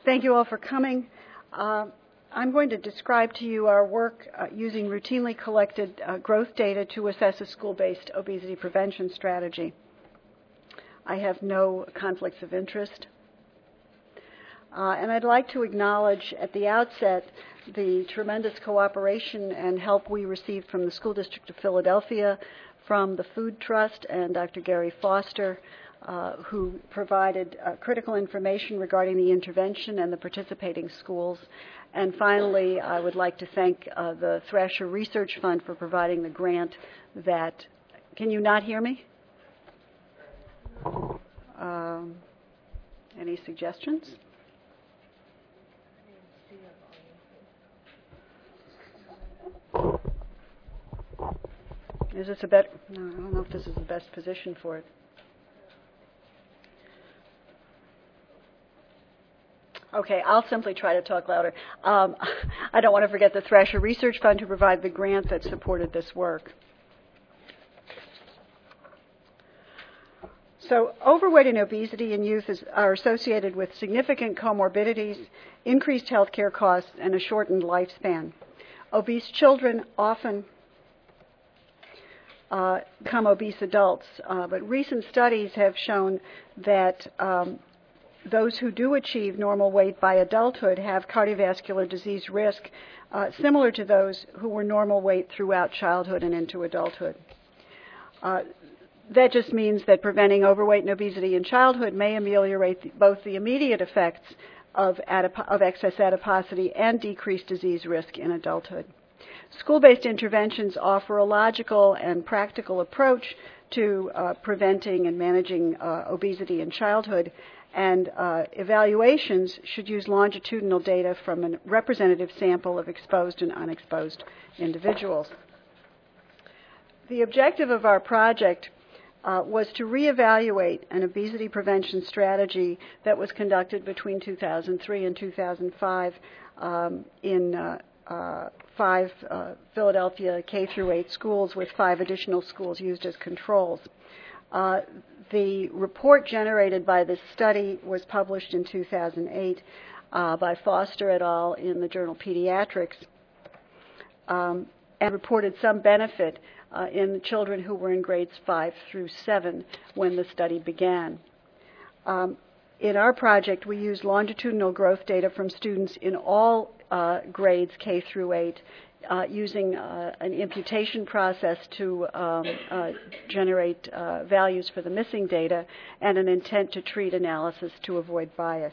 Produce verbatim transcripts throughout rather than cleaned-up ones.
Thank you all for coming. Uh, I'm going to describe to you our work uh, using routinely collected uh, growth data to assess a school-based obesity prevention strategy. I have no conflicts of interest. Uh, and I'd like to acknowledge at the outset the tremendous cooperation and help we received from the School District of Philadelphia, from the Food Trust, and Doctor Gary Foster, uh, who provided uh, critical information regarding the intervention and the participating schools. And finally, I would like to thank uh, the Thrasher Research Fund for providing the grant that... Can you not hear me? Um, any suggestions? Is this a better? No, I don't know if this is the best position for it. Okay, I'll simply try to talk louder. Um, I don't want to forget the Thrasher Research Fund to provide the grant that supported this work. So overweight and obesity in youth is, are associated with significant comorbidities, increased health care costs, and a shortened lifespan. Obese children often uh, become obese adults, uh, but recent studies have shown that um, those who do achieve normal weight by adulthood have cardiovascular disease risk uh, similar to those who were normal weight throughout childhood and into adulthood. Uh, that just means that preventing overweight and obesity in childhood may ameliorate the, both the immediate effects of, adip- of excess adiposity and decreased disease risk in adulthood. School-based interventions offer a logical and practical approach to uh, preventing and managing uh, obesity in childhood, and uh, evaluations should use longitudinal data from a representative sample of exposed and unexposed individuals. The objective of our project uh, was to reevaluate an obesity prevention strategy that was conducted between two thousand three and two thousand five um, in uh, uh, five uh, Philadelphia K through eight schools, with five additional schools used as controls. Uh, the report generated by this study was published in two thousand eight uh, by Foster et al. In the journal Pediatrics, um, and reported some benefit uh, in children who were in grades five through seven when the study began. Um, in our project, we used longitudinal growth data from students in all uh, grades K through eight, Uh, using uh, an imputation process to um, uh, generate uh, values for the missing data, and an intent to treat analysis to avoid bias.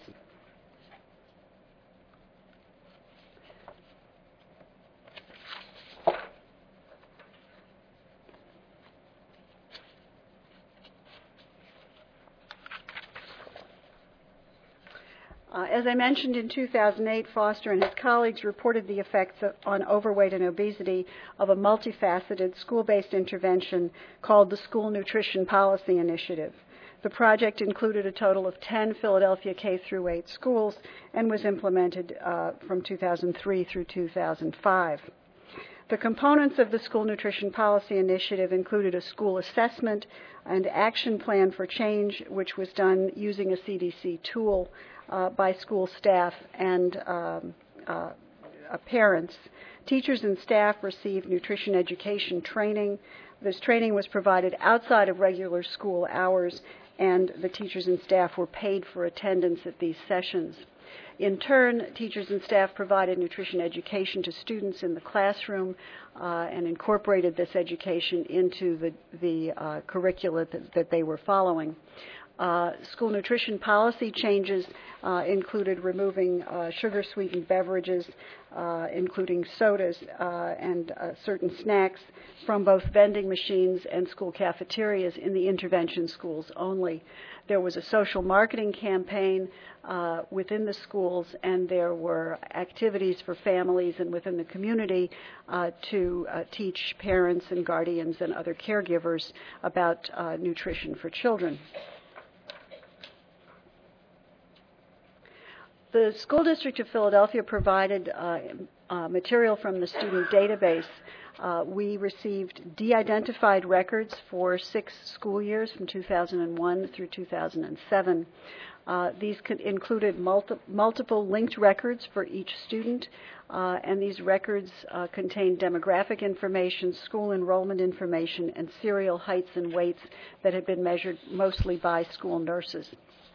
Uh, as I mentioned, in two thousand eight, Foster and his colleagues reported the effects of, on overweight and obesity of a multifaceted school-based intervention called the School Nutrition Policy Initiative. The project included a total of ten Philadelphia K through eight schools and was implemented uh, from two thousand three through two thousand five. The components of the School Nutrition Policy Initiative included a school assessment and action plan for change, which was done using a C D C tool uh, by school staff and um, uh, uh, parents. Teachers and staff received nutrition education training. This training was provided outside of regular school hours, and the teachers and staff were paid for attendance at these sessions. In turn, teachers and staff provided nutrition education to students in the classroom uh, and incorporated this education into the, the uh, curricula that, that they were following. Uh, school nutrition policy changes uh, included removing uh, sugar-sweetened beverages, uh, including sodas uh, and uh, certain snacks, from both vending machines and school cafeterias in the intervention schools only. There was a social marketing campaign uh, within the schools, and there were activities for families and within the community uh, to uh, teach parents and guardians and other caregivers about uh, nutrition for children. The School District of Philadelphia provided uh, uh, material from the student database Uh, we received de-identified records for six school years from two thousand one through two thousand seven. Uh, these could included multi- multiple linked records for each student, uh, and these records uh, contained demographic information, school enrollment information, and serial heights and weights that had been measured mostly by school nurses.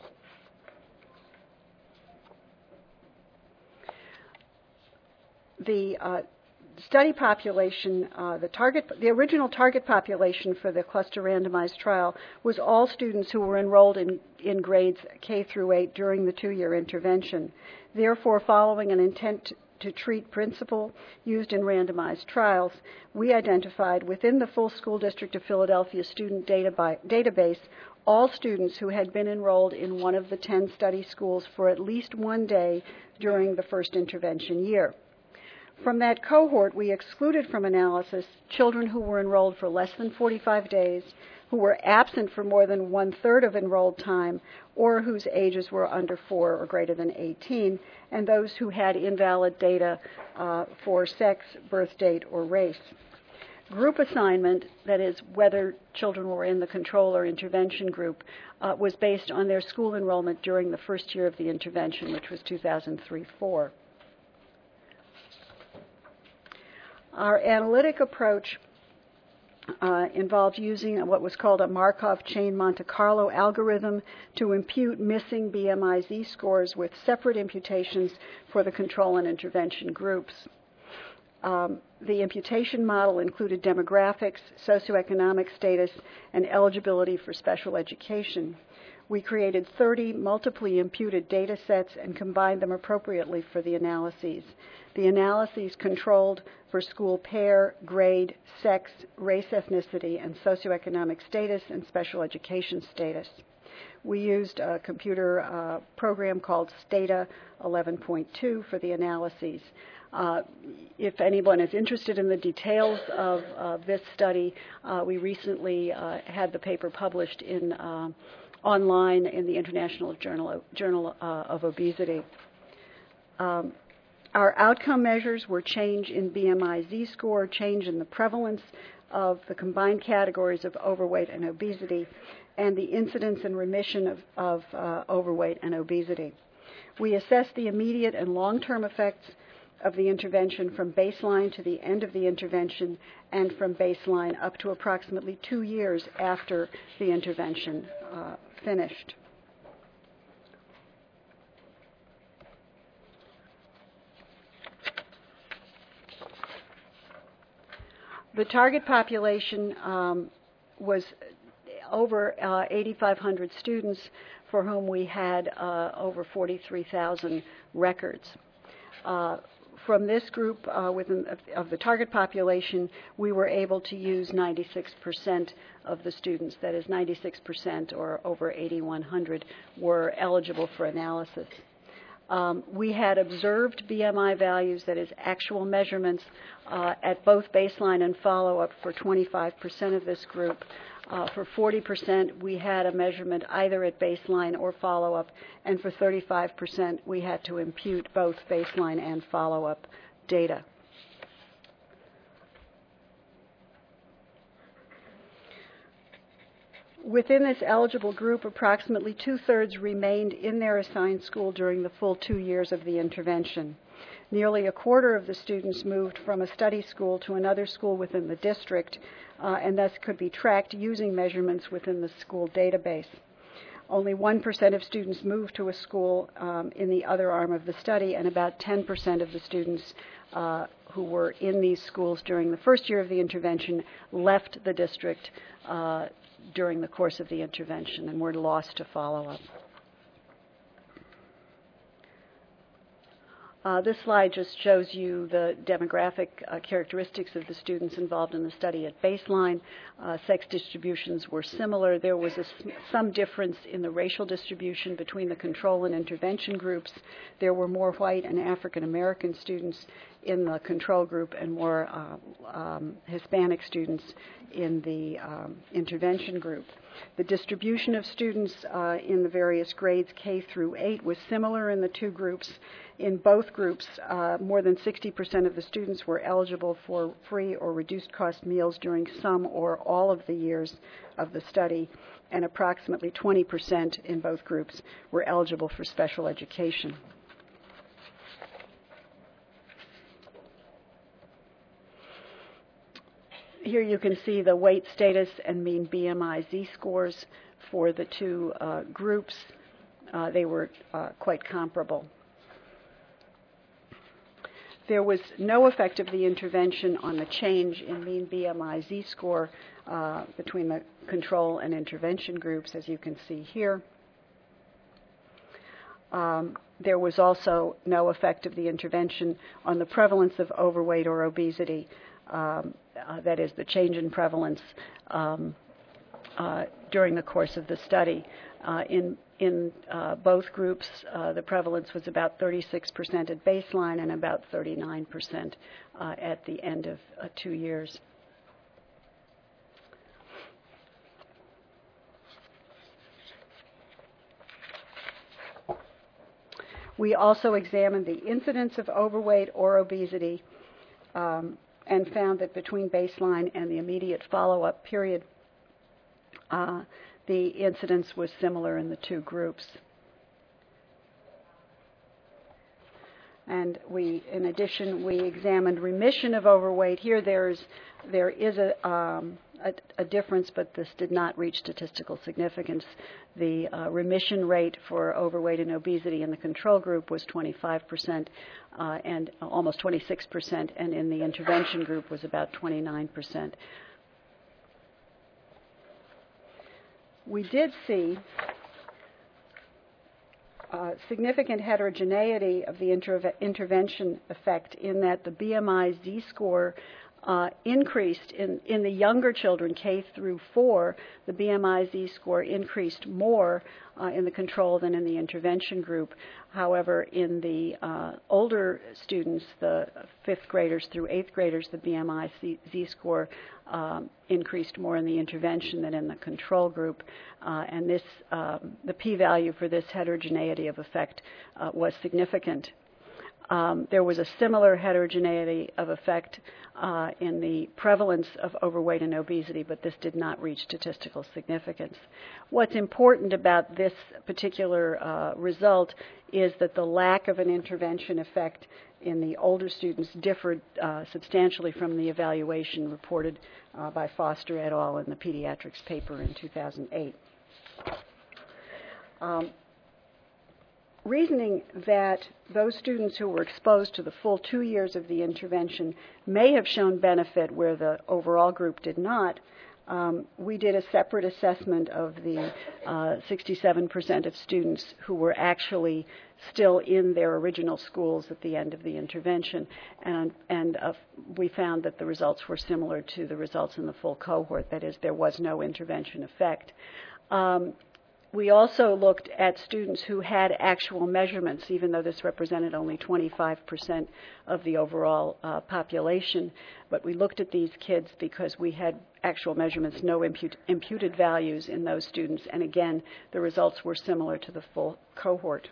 The uh, study population, uh, the target, the original target population for the cluster randomized trial was all students who were enrolled in, in grades K through eight during the two-year intervention. Therefore, following an intent to treat principle used in randomized trials, we identified within the full school district of Philadelphia student data by, database all students who had been enrolled in one of the ten study schools for at least one day during the first intervention year. From that cohort, we excluded from analysis children who were enrolled for less than forty-five days, who were absent for more than one-third of enrolled time, or whose ages were under four or greater than eighteen, and those who had invalid data uh, for sex, birth date, or race. Group assignment, that is, whether children were in the control or intervention group, uh, was based on their school enrollment during the first year of the intervention, which was two thousand three four. Our analytic approach uh, involved using what was called a Markov chain Monte Carlo algorithm to impute missing B M I Z scores with separate imputations for the control and intervention groups. Um, the imputation model included demographics, socioeconomic status, and eligibility for special education. We created thirty multiply imputed data sets and combined them appropriately for the analyses. The analyses controlled for school pair, grade, sex, race, ethnicity, and socioeconomic status and special education status. We used a computer uh, program called Stata eleven point two for the analyses. Uh, if anyone is interested in the details of uh, this study, uh, we recently uh, had the paper published in uh, online in the International Journal, Journal uh, of Obesity. Um, our outcome measures were change in B M I Z score, change in the prevalence of the combined categories of overweight and obesity, and the incidence and remission of, of uh, overweight and obesity. We assessed the immediate and long-term effects of the intervention from baseline to the end of the intervention and from baseline up to approximately two years after the intervention uh, finished. The target population um, was over uh, eighty-five hundred students for whom we had uh, over forty-three thousand records. Uh, From this group, uh, within of, of the target population, we were able to use ninety-six percent of the students. That is, ninety-six percent, or over eighty-one hundred, were eligible for analysis. Um, we had observed B M I values, that is, actual measurements, uh, at both baseline and follow-up for twenty-five percent of this group. Uh, for forty percent, we had a measurement either at baseline or follow-up, and for thirty-five percent, we had to impute both baseline and follow-up data. Within this eligible group, approximately two-thirds remained in their assigned school during the full two years of the intervention. Nearly a quarter of the students moved from a study school to another school within the district, uh, and thus could be tracked using measurements within the school database. Only one percent of students moved to a school um, in the other arm of the study, and about ten percent of the students uh, who were in these schools during the first year of the intervention left the district uh, during the course of the intervention and were lost to follow-up. Uh, this slide just shows you the demographic uh, characteristics of the students involved in the study at baseline. Uh, sex distributions were similar. There was a, some difference in the racial distribution between the control and intervention groups. There were more white and African American students in the control group and more uh, um, Hispanic students in the um, intervention group. The distribution of students uh, in the various grades K through eight was similar in the two groups. In both groups, uh, more than sixty percent of the students were eligible for free or reduced cost meals during some or all of the years of the study, and approximately twenty percent in both groups were eligible for special education. Here you can see the weight status and mean B M I Z-scores for the two uh, groups. Uh, they were uh, quite comparable. There was no effect of the intervention on the change in mean B M I Z-score uh, between the control and intervention groups, as you can see here. Um, there was also no effect of the intervention on the prevalence of overweight or obesity. Um, uh, that is, the change in prevalence um, uh, during the course of the study. Uh, in in uh, both groups, uh, the prevalence was about thirty-six percent at baseline and about thirty-nine percent uh, at the end of uh, two years. We also examined the incidence of overweight or obesity um, and found that between baseline and the immediate follow-up period, uh, the incidence was similar in the two groups. And we, in addition, we examined remission of overweight. Here, there's there is a, um, a, a difference, but this did not reach statistical significance. The uh, remission rate for overweight and obesity in the control group was twenty-five percent uh, and uh, almost twenty-six percent, and in the intervention group was about twenty-nine percent. We did see uh, significant heterogeneity of the interve- intervention effect in that the B M I Z-score uh, increased in, in the younger children, K through four. The B M I Z-score increased more uh, in the control than in the intervention group. However, in the uh, older students, the fifth graders through eighth graders, the B M I Z-score um, increased more in the intervention than in the control group. Uh, and this, um, the p-value for this heterogeneity of effect uh, was significant. Um, there was a similar heterogeneity of effect uh, in the prevalence of overweight and obesity, but this did not reach statistical significance. What's important about this particular uh, result is that the lack of an intervention effect in the older students differed uh, substantially from the evaluation reported uh, by Foster et al. In the pediatrics paper in two thousand eight. Um, reasoning that those students who were exposed to the full two years of the intervention may have shown benefit where the overall group did not, um, we did a separate assessment of the uh, sixty-seven percent of students who were actually still in their original schools at the end of the intervention, and, and uh, we found that the results were similar to the results in the full cohort. That is, there was no intervention effect. Um, We also looked at students who had actual measurements, even though this represented only twenty-five percent of the overall uh, population. But we looked at these kids because we had actual measurements, no imput- imputed values in those students. And again, the results were similar to the full cohort.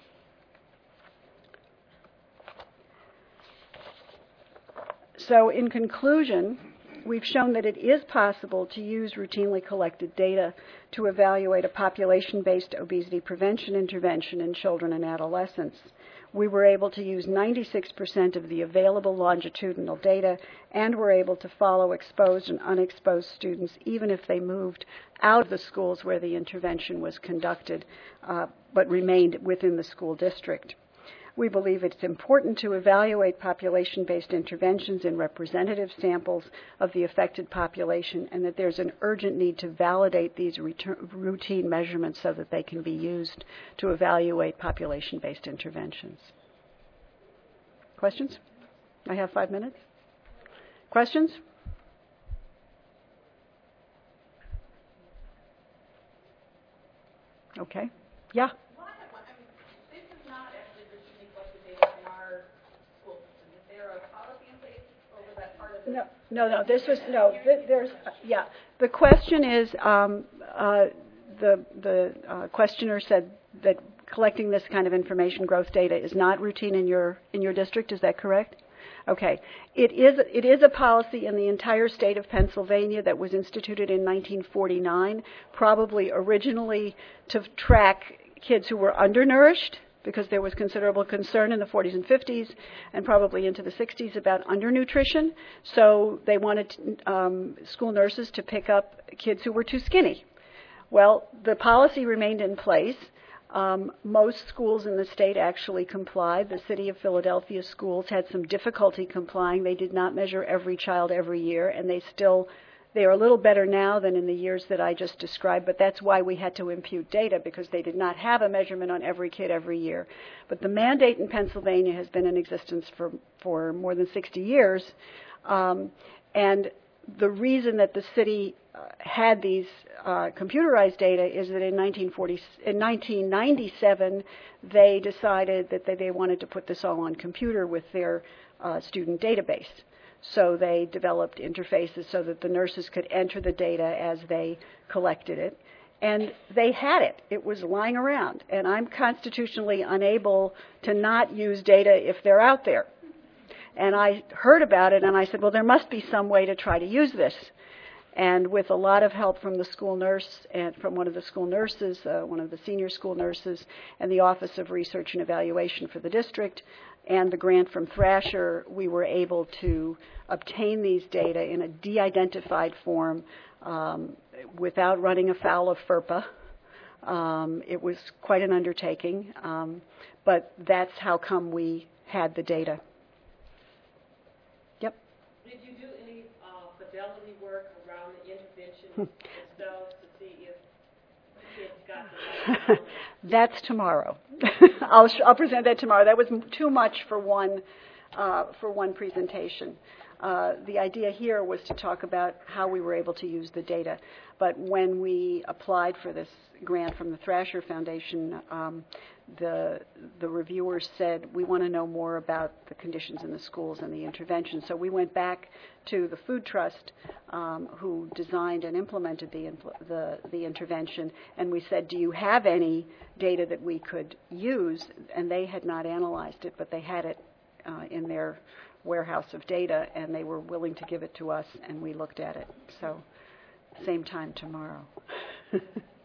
So in conclusion, we've shown that it is possible to use routinely collected data to evaluate a population-based obesity prevention intervention in children and adolescents. We were able to use ninety-six percent of the available longitudinal data, and were able to follow exposed and unexposed students even if they moved out of the schools where the intervention was conducted, uh, but remained within the school district. We believe it's important to evaluate population-based interventions in representative samples of the affected population, and that there's an urgent need to validate these routine measurements so that they can be used to evaluate population-based interventions. Questions? I have five minutes. Questions? Okay. Yeah. No, no, no. This was no. Th- there's uh, yeah. The question is, um, uh, the, the uh, questioner said that collecting this kind of information growth data is not routine in your in your district. Is that correct? Okay. It is it is a policy in the entire state of Pennsylvania that was instituted in nineteen forty-nine, probably originally to track kids who were undernourished, because there was considerable concern in the forties and fifties and probably into the sixties about undernutrition. So they wanted um, school nurses to pick up kids who were too skinny. Well, the policy remained in place. Um, most schools in the state actually complied. The city of Philadelphia schools had some difficulty complying. They did not measure every child every year, and they still, they are a little better now than in the years that I just described, but that's why we had to impute data, because they did not have a measurement on every kid every year. But the mandate in Pennsylvania has been in existence for, for more than sixty years, um, and the reason that the city uh, had these uh, computerized data is that in nineteen forty, in nineteen ninety-seven, they decided that they, they wanted to put this all on computer with their uh, student database. So they developed interfaces so that the nurses could enter the data as they collected it. And they had it. It was lying around. And I'm constitutionally unable to not use data if they're out there. And I heard about it, and I said, well, there must be some way to try to use this. And with a lot of help from the school nurse and from one of the school nurses, uh, one of the senior school nurses, and the Office of Research and Evaluation for the district, and the grant from Thrasher, we were able to obtain these data in a de-identified form um, without running afoul of FERPA. Um, it was quite an undertaking, um, but that's how come we had the data. Yep. Did you do any uh, fidelity work around the intervention itself to see if kids got the right? That's tomorrow. I'll, sh- I'll present that tomorrow. That was m- too much for one uh, for one presentation. Uh, the idea here was to talk about how we were able to use the data. But when we applied for this grant from the Thrasher Foundation, um, the the reviewers said, we want to know more about the conditions in the schools and the intervention. So we went back to the Food Trust, um, who designed and implemented the, impl- the the intervention, and we said, do you have any data that we could use? And they had not analyzed it, but they had it uh, in their warehouse of data, and they were willing to give it to us, and we looked at it. So same time tomorrow.